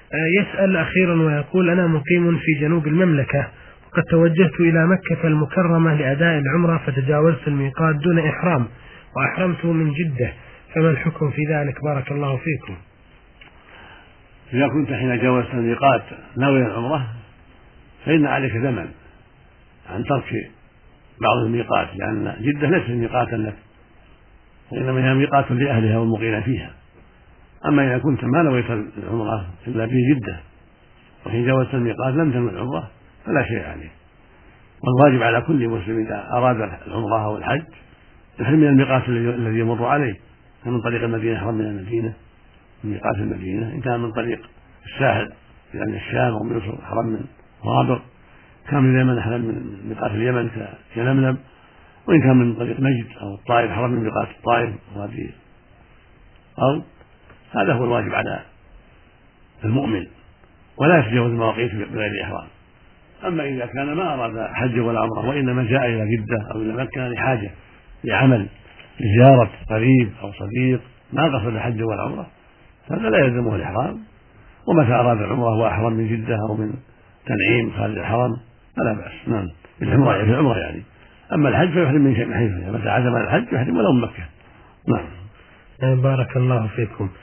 يسأل أخيرا ويقول: أنا مقيم في جنوب المملكة، وقد توجهت إلى مكة المكرمة لأداء العمرة، فتجاوزت الميقات دون إحرام، وأحرمت من جدة، فما الحكم في ذلك؟ بارك الله فيكم. إذا كنت حين جاوزت الميقات ناوي العمرة فإن عليك ذمن عن ترك بعض الميقات، لأن جدة ليست ميقاتا لك، وإنما هي ميقات لأهلها والمقيم فيها. أما إذا كنت ما نويت العمرة إلا في جدة وحين جاوزت الميقات لم تنوي العمرة فلا شيء عليه. والواجب على كل مسلم إذا أراد العمرة أو الحج يحرم من الميقات الذي يمر عليه، من طريق المدينة يحرم من المدينة من ميقات المدينة، إن كان من طريق الساحل يعني الشام أو مصر حرم من رابغ، كان من اليمن حرم من ميقات اليمن كيلملم، وإن كان من طريق نجد أو الطائف حرم من ميقات الطائف وهذه الأرض. هذا هو الواجب على المؤمن، ولا يتجاوز المواقيت بغير إحرام. أما إذا كان ما أراد حج ولا عمرة وإنما جاء إلى جدة أو إلى مكة لحاجة لعمل لزيارة قريب أو صديق ما قصد الحج ولا عمرة فهذا لا يلزمه الإحرام، ومتى أراد العمرة وأحرم من جدة أو من تنعيم خارج الحرم فلا بأس. نعم، في العمرة يعني. أما الحج فيحرم من حيث متى عزم على الحج يحرم ولو من مكة. نعم. بارك الله فيكم.